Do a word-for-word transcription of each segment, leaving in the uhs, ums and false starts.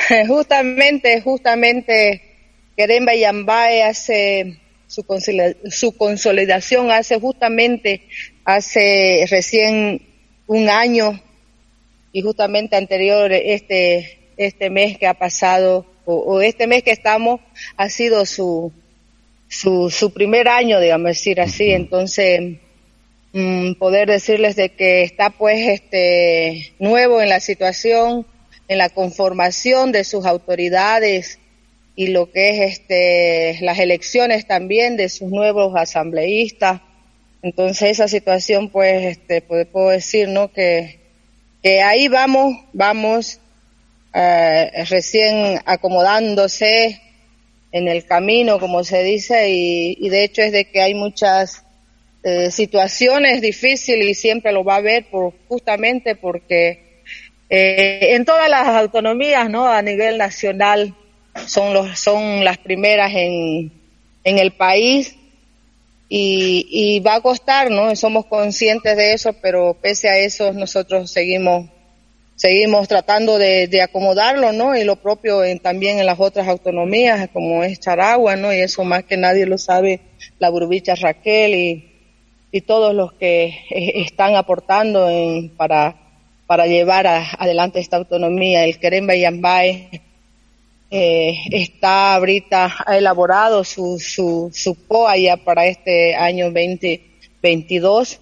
justamente, justamente, Queremba y Yambay hace su, consolid- su consolidación hace justamente, hace recién un año, y justamente anterior, este, este mes que ha pasado, o, o este mes que estamos, ha sido su, su, su primer año, digamos decir así. Entonces, mmm, poder decirles de que está pues este nuevo en la situación, en la conformación de sus autoridades y lo que es este las elecciones también de sus nuevos asambleístas. Entonces esa situación pues este pues, puedo decir, ¿no?, que que ahí vamos, vamos eh, recién acomodándose en el camino, como se dice, y, y de hecho es de que hay muchas eh, situaciones difíciles y siempre lo va a haber por, justamente porque eh, en todas las autonomías, ¿no?, a nivel nacional son los son las primeras en en el país. Y, y va a costar, ¿no? Somos conscientes de eso, pero pese a eso nosotros seguimos seguimos tratando de, de acomodarlo, ¿no? Y lo propio en, también en las otras autonomías, como es Charagua, ¿no? Y eso más que nadie lo sabe, la Burbicha Raquel y, y todos los que eh, están aportando en, para, para llevar a, adelante esta autonomía. El Queremba y Yambay Eh, está ahorita, ha elaborado su, su, su P O A ya para este año veinte veintidós.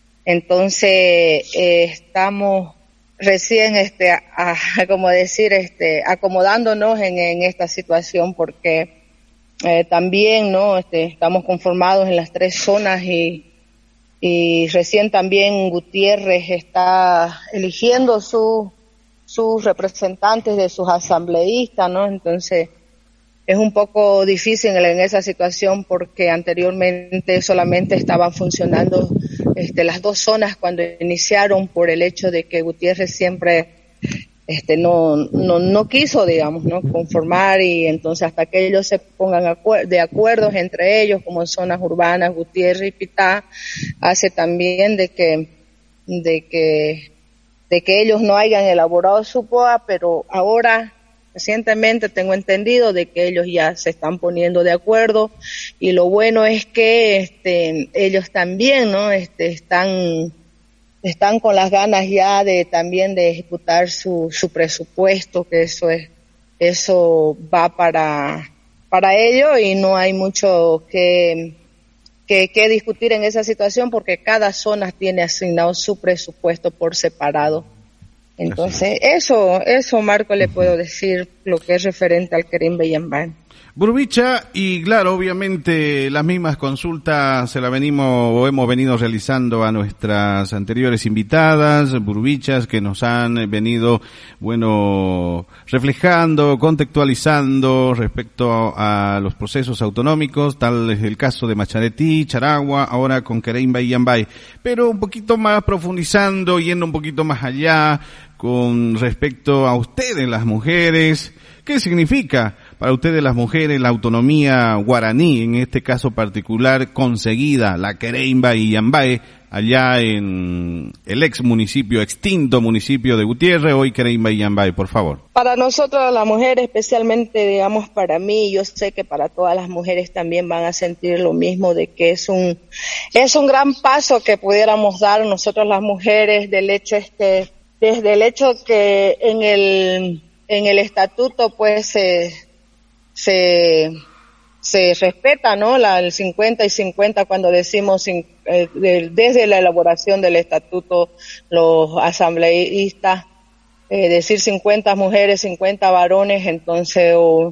Entonces, eh, estamos recién, este, a, a, como decir, este, acomodándonos en, en esta situación porque, eh, también, ¿no?, este, estamos conformados en las tres zonas y, y recién también Gutiérrez está eligiendo su, sus representantes de sus asambleístas, ¿no? Entonces es un poco difícil en esa situación porque anteriormente solamente estaban funcionando este, las dos zonas cuando iniciaron, por el hecho de que Gutiérrez siempre este, no, no, no quiso, digamos, ¿no?, conformar, y entonces hasta que ellos se pongan acuer- de acuerdos entre ellos, como en zonas urbanas, Gutiérrez y Pitá, hace también de que, de que de que ellos no hayan elaborado su P O A, pero ahora, recientemente tengo entendido de que ellos ya se están poniendo de acuerdo, y lo bueno es que este ellos también, ¿no?, este están están con las ganas ya de también de ejecutar su su presupuesto, que eso es eso va para para ellos, y no hay mucho que que, que discutir en esa situación porque cada zona tiene asignado su presupuesto por separado. Entonces, eso, eso Marco le puedo decir lo que es referente al Queremba y Yambay. Burbicha, y claro, obviamente las mismas consultas se la venimos o hemos venido realizando a nuestras anteriores invitadas, burbichas, que nos han venido, bueno, reflejando, contextualizando respecto a los procesos autonómicos, tal es el caso de Macharetí, Charagua, ahora con Queremba y Yambay, pero un poquito más profundizando, yendo un poquito más allá con respecto a ustedes, las mujeres. ¿Qué significa para ustedes las mujeres la autonomía guaraní, en este caso particular conseguida, la Queremba y Yambay, allá en el ex municipio, extinto municipio de Gutiérrez, hoy Queremba y Yambay, por favor? Para nosotros las mujeres, especialmente, digamos, para mí, yo sé que para todas las mujeres también van a sentir lo mismo, de que es un, es un gran paso que pudiéramos dar nosotros las mujeres, del hecho este, desde el hecho que en el, en el estatuto pues se, se, se respeta, ¿no?, la, el cincuenta y cincuenta cuando decimos eh, de, desde la elaboración del estatuto los asambleístas, eh, decir cincuenta mujeres, cincuenta varones, entonces o,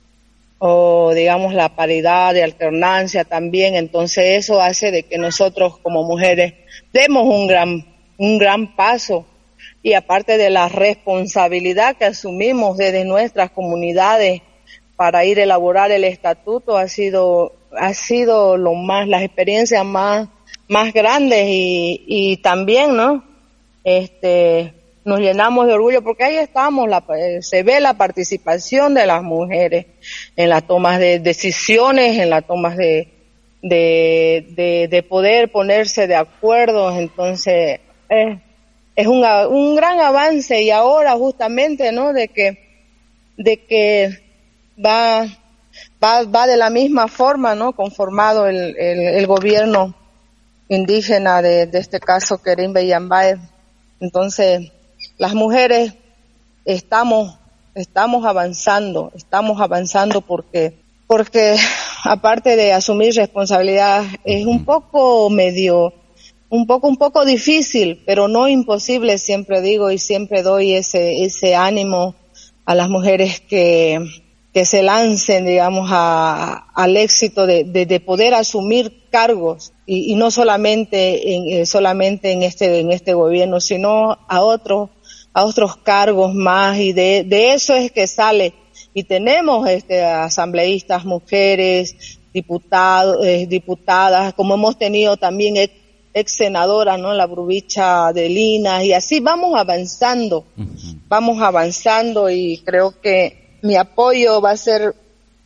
o digamos la paridad de alternancia también, entonces eso hace de que nosotros como mujeres demos un gran, un gran paso. Y aparte de la responsabilidad que asumimos desde nuestras comunidades para ir a elaborar el estatuto, ha sido ha sido lo más, las experiencias más más grandes, y, y también, ¿no?, este nos llenamos de orgullo porque ahí estamos, la, se ve la participación de las mujeres en las tomas de decisiones, en las tomas de de de, de poder ponerse de acuerdo. Entonces eh, es un, un gran avance, y ahora justamente, ¿no?, de que de que va va va de la misma forma, ¿no? Conformado el el, el gobierno indígena de, de este caso Kerimba y Yambay. Entonces, las mujeres estamos estamos avanzando, estamos avanzando porque porque aparte de asumir responsabilidad es un poco medio un poco un poco difícil, pero no imposible, siempre digo y siempre doy ese ese ánimo a las mujeres que que se lancen, digamos, a, al éxito de, de, de poder asumir cargos y, y no solamente en eh, solamente en este en este gobierno, sino a otros a otros cargos más, y de de eso es que sale. Y tenemos este asambleístas mujeres, diputados, eh, diputadas, como hemos tenido también ex, ex senadoras, ¿no? La Burubich de Linas, y así vamos avanzando, uh-huh. vamos avanzando, y creo que mi apoyo va a ser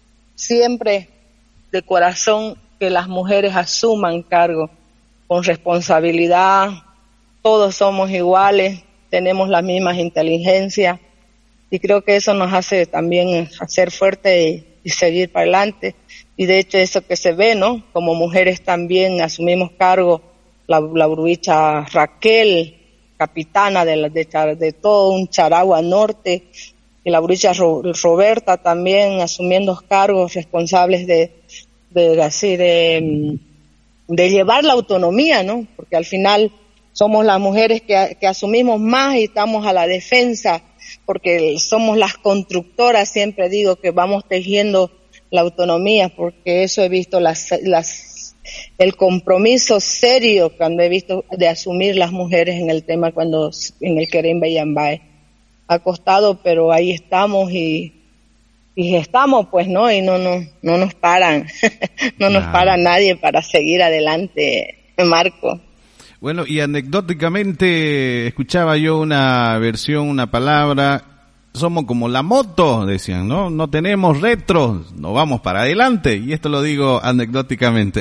siempre de corazón que las mujeres asuman cargo con responsabilidad. Todos somos iguales, tenemos las mismas inteligencias, y creo que eso nos hace también hacer fuerte y, y seguir para adelante. Y de hecho eso que se ve, ¿no? Como mujeres también asumimos cargo, la, la bruicha Raquel, capitana de, la, de, de todo un Charagua Norte, y la bruicha Ro, Roberta también asumiendo cargos responsables de, de así de, de llevar la autonomía, ¿no? Porque al final somos las mujeres que, que asumimos más y estamos a la defensa, porque somos las constructoras, siempre digo que vamos tejiendo la autonomía, porque eso he visto las, las, el compromiso serio cuando he visto de asumir las mujeres en el tema cuando, en el Kerimba y Yambay. Ha costado, pero ahí estamos y, y estamos, pues, ¿no? Y no, no, no nos paran, no nos nah. para nadie para seguir adelante, Marco. Bueno, y anecdóticamente escuchaba yo una versión, una palabra, somos como la moto, decían, ¿no? No tenemos retro, no vamos para adelante, y esto lo digo anecdóticamente.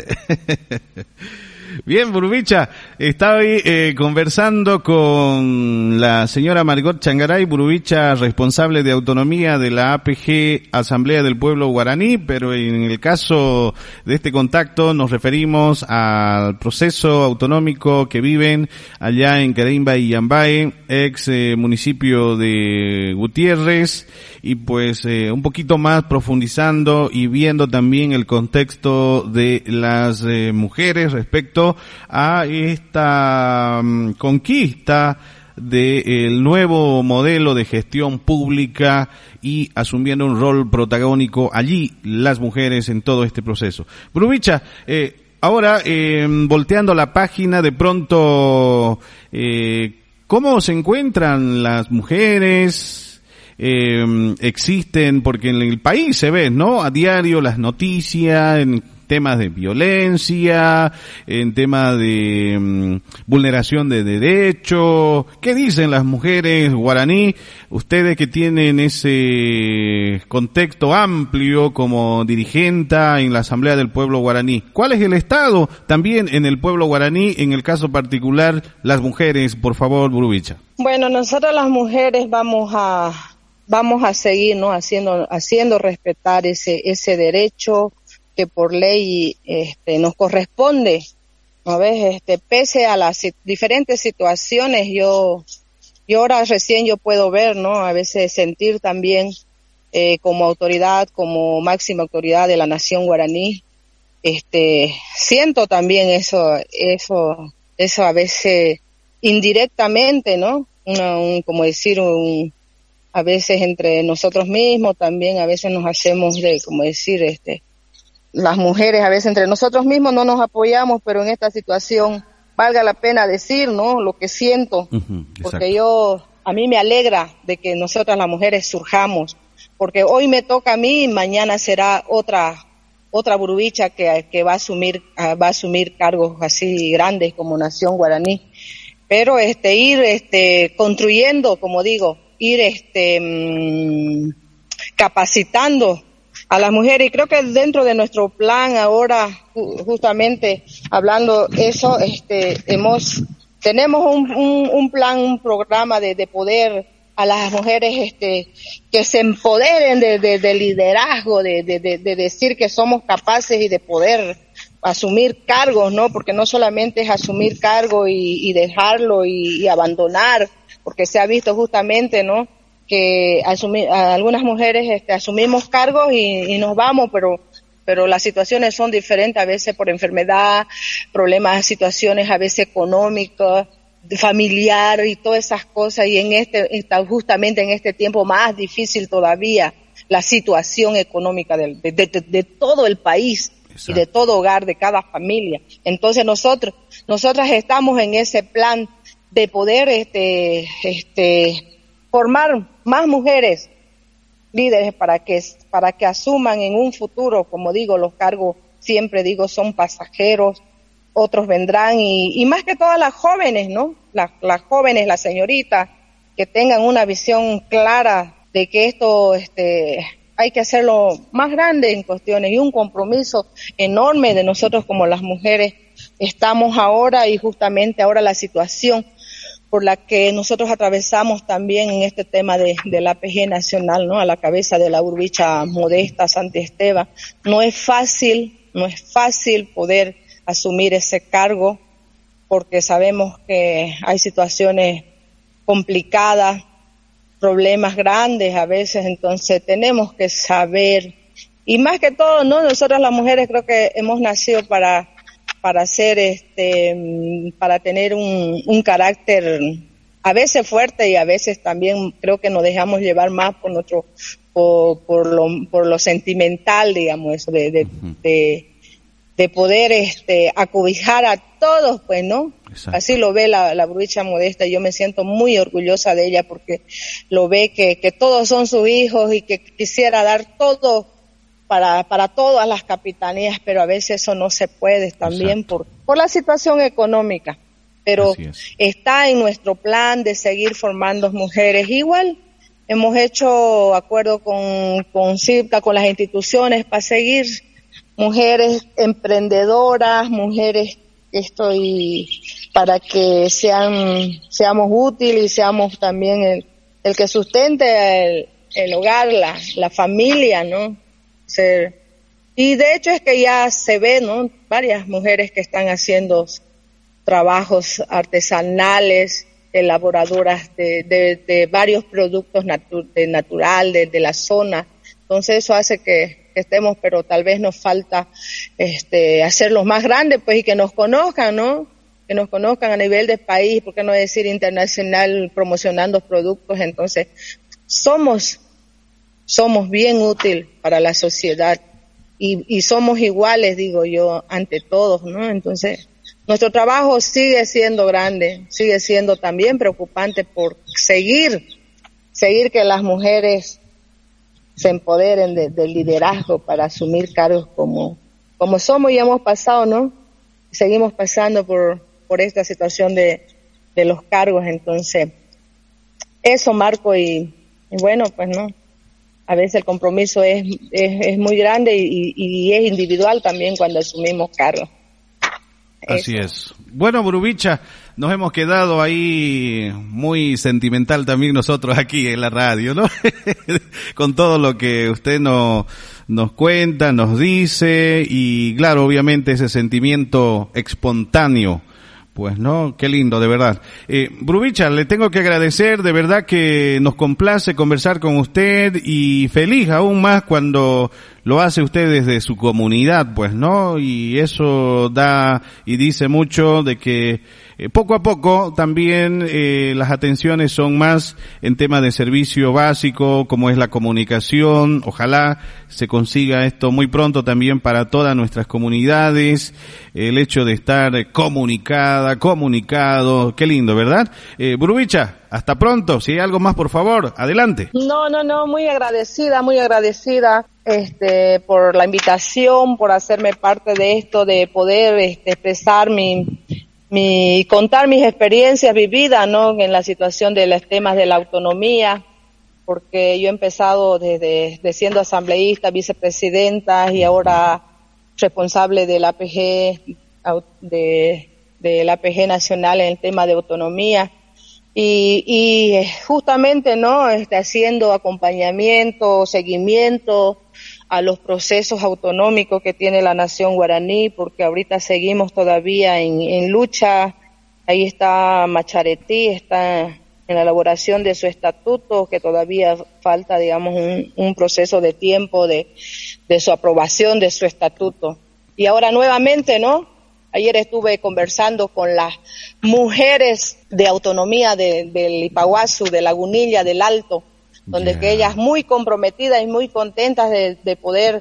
Bien, Burubicha, estaba ahí eh, conversando con la señora Margot Changaray, Burubicha, responsable de autonomía de la A P G Asamblea del Pueblo Guaraní, pero en el caso de este contacto nos referimos al proceso autonómico que viven allá en Kerimba y Yambay, ex eh, municipio de Gutiérrez, y pues eh, un poquito más profundizando y viendo también el contexto de las eh, mujeres respecto a esta um, conquista del nuevo modelo de gestión pública y asumiendo un rol protagónico allí las mujeres en todo este proceso. Burubicha, eh, ahora eh, volteando la página, de pronto, eh, ¿cómo se encuentran las mujeres? Eh, existen, porque en el país se ve, ¿no? A diario las noticias, en temas de violencia, en temas de um, vulneración de derechos. ¿Qué dicen las mujeres guaraní? Ustedes que tienen ese contexto amplio como dirigenta en la Asamblea del Pueblo Guaraní. ¿Cuál es el estado también en el pueblo guaraní, en el caso particular las mujeres? Por favor, Burubicha. Bueno, nosotros las mujeres vamos a vamos a seguir, ¿no? Haciendo haciendo respetar ese ese derecho que por ley este nos corresponde, ¿no ves? Este, pese a las diferentes situaciones, yo yo ahora recién yo puedo ver, ¿no? A veces sentir también eh, como autoridad, como máxima autoridad de la nación guaraní, este, siento también eso, eso, eso a veces indirectamente, ¿no? Una, un, como decir, un, a veces entre nosotros mismos también, a veces nos hacemos de, como decir, este, las mujeres a veces entre nosotros mismos no nos apoyamos, pero en esta situación valga la pena decir, ¿no? Lo que siento, uh-huh, porque yo, a mí me alegra de que nosotras las mujeres surjamos, porque hoy me toca a mí y mañana será otra, otra Burubicha que, que va a asumir, va a asumir cargos así grandes como nación guaraní. Pero este, ir, este, construyendo, como digo, ir, este, mmm, capacitando a las mujeres, y creo que dentro de nuestro plan ahora, justamente hablando eso, este, hemos, tenemos un, un, un plan, un programa de, de poder a las mujeres este que se empoderen de, de, de liderazgo, de, de, de, de decir que somos capaces y de poder asumir cargos, ¿no? Porque no solamente es asumir cargo y, y dejarlo y, y abandonar, porque se ha visto justamente, ¿no? Que asumir, algunas mujeres este, asumimos cargos y, y nos vamos, pero pero las situaciones son diferentes, a veces por enfermedad, problemas, situaciones a veces económicas, familiar y todas esas cosas, y en este, justamente en este tiempo más difícil todavía, la situación económica de, de, de, de todo el país. Exacto. Y de todo hogar, de cada familia. Entonces nosotros, nosotras estamos en ese plan de poder este, este, formar más mujeres líderes para que, para que asuman en un futuro, como digo, los cargos siempre digo son pasajeros, otros vendrán y, y más que todas las jóvenes, ¿no? Las, las jóvenes, las señoritas, que tengan una visión clara de que esto, este, hay que hacerlo más grande en cuestiones y un compromiso enorme de nosotros como las mujeres estamos ahora y justamente ahora la situación por la que nosotros atravesamos también en este tema de, de la A P G nacional, ¿no? A la cabeza de la Burrubicha Modesta Santiesteban. No es fácil, no es fácil poder asumir ese cargo porque sabemos que hay situaciones complicadas, problemas grandes a veces, entonces tenemos que saber, y más que todo, ¿no? Nosotras las mujeres creo que hemos nacido para para ser este para tener un, un carácter a veces fuerte y a veces también creo que nos dejamos llevar más por nuestro por, por lo por lo sentimental, digamos, eso de de, uh-huh. de de poder este acobijar a todos, pues, ¿no? Exacto. Así lo ve la, la Burrubicha Modesta y yo me siento muy orgullosa de ella porque lo ve que, que todos son sus hijos y que quisiera dar todo para para todas las capitanías, pero a veces eso no se puede también por por la situación económica, pero es. Está en nuestro plan de seguir formando mujeres. Igual hemos hecho acuerdo con con CIPCA, con las instituciones para seguir mujeres emprendedoras, mujeres estoy para que sean seamos útiles y seamos también el, el que sustente el, el hogar, la la familia, ¿no? Ser. Y de hecho es que ya se ve, ¿no? Varias mujeres que están haciendo trabajos artesanales, elaboradoras de, de, de varios productos natu- de natural, de, de la zona. Entonces eso hace que, que estemos, pero tal vez nos falta este hacerlos más grandes, pues, y que nos conozcan, ¿no? Que nos conozcan a nivel de país, por qué no decir internacional, promocionando productos. Entonces somos somos bien útil para la sociedad y, y somos iguales, digo yo, ante todos, ¿no? Entonces, nuestro trabajo sigue siendo grande, sigue siendo también preocupante por seguir, seguir que las mujeres se empoderen de, del liderazgo para asumir cargos como, como somos y hemos pasado, ¿no? Seguimos pasando por, por esta situación de, de los cargos, entonces, eso, Marco, y, y bueno, pues no. A veces el compromiso es, es, es muy grande y, y, y es individual también cuando asumimos cargos. Así es. Bueno, Burrubicha, nos hemos quedado ahí muy sentimental también nosotros aquí en la radio, ¿no? Con todo lo que usted nos, nos cuenta, nos dice y claro, obviamente ese sentimiento espontáneo. Pues no, qué lindo, de verdad. Eh, Burrubicha, le tengo que agradecer, de verdad que nos complace conversar con usted y feliz aún más cuando lo hace usted desde su comunidad, pues, ¿no? Y eso da y dice mucho de que eh, poco a poco también eh, las atenciones son más en temas de servicio básico, como es la comunicación. Ojalá se consiga esto muy pronto también para todas nuestras comunidades, el hecho de estar comunicada, comunicado, qué lindo, ¿verdad? Eh, Burrubicha, hasta pronto. Si hay algo más, por favor, adelante. No, no, no, muy agradecida, muy agradecida este por la invitación, por hacerme parte de esto, de poder este, expresar mi, mi, contar mis experiencias vividas, ¿no? En la situación de los temas de la autonomía, porque yo he empezado desde de siendo asambleísta, vicepresidenta y ahora responsable del A P G, de, del A P G nacional en el tema de autonomía. y, y justamente, ¿no? Este, haciendo acompañamiento, seguimiento a los procesos autonómicos que tiene la nación guaraní, porque ahorita seguimos todavía en, en lucha. Ahí está Macharetí, está en la elaboración de su estatuto, que todavía falta, digamos, un, un proceso de tiempo de, de su aprobación de su estatuto. Y ahora nuevamente, ¿no? Ayer estuve conversando con las mujeres de autonomía de, del Ipaguazú, de Lagunilla, del Alto, donde yeah. que ellas muy comprometidas y muy contentas de, de poder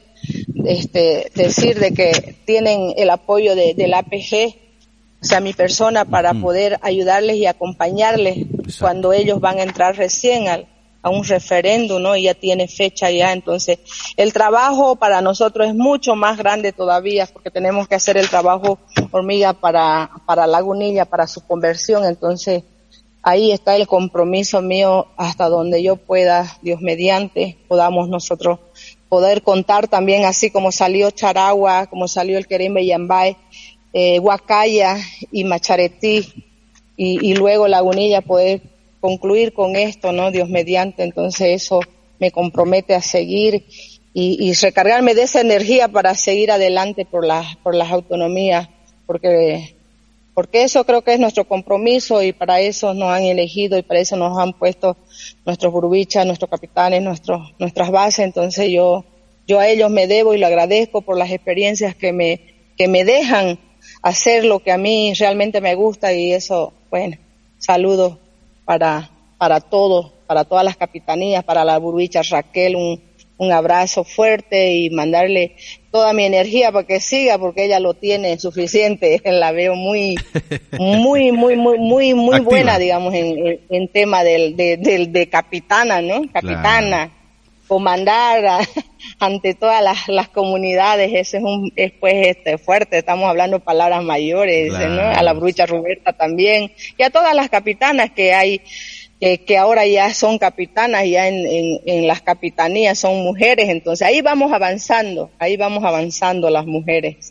este, decir de que tienen el apoyo de, del A P G, o sea, mi persona, para mm. poder ayudarles y acompañarles Exacto. cuando ellos van a entrar recién al, a un referéndum, ¿no? Y ya tiene fecha ya, entonces el trabajo para nosotros es mucho más grande todavía, porque tenemos que hacer el trabajo hormiga para, para Lagunilla, para su conversión, entonces ahí está el compromiso mío hasta donde yo pueda, Dios mediante, podamos nosotros poder contar también, así como salió Charagua, como salió el Querembe Yambay, eh, Huacaya y Macharetí, y, y luego Lagunilla, poder concluir con esto, ¿no? Dios mediante, entonces eso me compromete a seguir y, y recargarme de esa energía para seguir adelante por las, por las autonomías, porque porque eso creo que es nuestro compromiso y para eso nos han elegido y para eso nos han puesto nuestros burubichas, nuestros capitanes, nuestros, nuestras bases, entonces yo, yo a ellos me debo y lo agradezco por las experiencias que me, que me dejan hacer lo que a mí realmente me gusta y eso, bueno, saludos para, para todos, para todas las capitanías, para la burubicha Raquel, un, un abrazo fuerte y mandarle toda mi energía para que siga, porque ella lo tiene suficiente, la veo muy, muy, muy, muy, muy, muy buena, digamos, en, en, en tema del, de, de, de capitana, ¿no? Capitana, claro. Comandar a, ante todas las, las comunidades, ese es un, es pues este, fuerte, estamos hablando palabras mayores, claro. ¿no? A la brucha Roberta también, y a todas las capitanas que hay, que, que ahora ya son capitanas, ya en, en, en las capitanías son mujeres, entonces ahí vamos avanzando, ahí vamos avanzando las mujeres.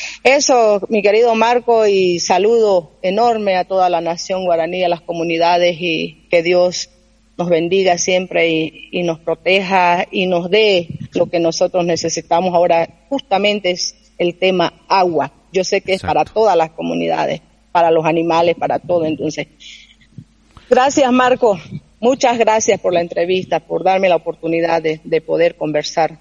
Eso, mi querido Marco, y saludo enorme a toda la nación guaraní, a las comunidades, y que Dios nos bendiga siempre y, y nos proteja y nos dé lo que nosotros necesitamos ahora. Justamente es el tema agua. Yo sé que es Exacto. Para todas las comunidades, para los animales, para todo. Entonces, gracias, Marco. Muchas gracias por la entrevista, por darme la oportunidad de, de poder conversar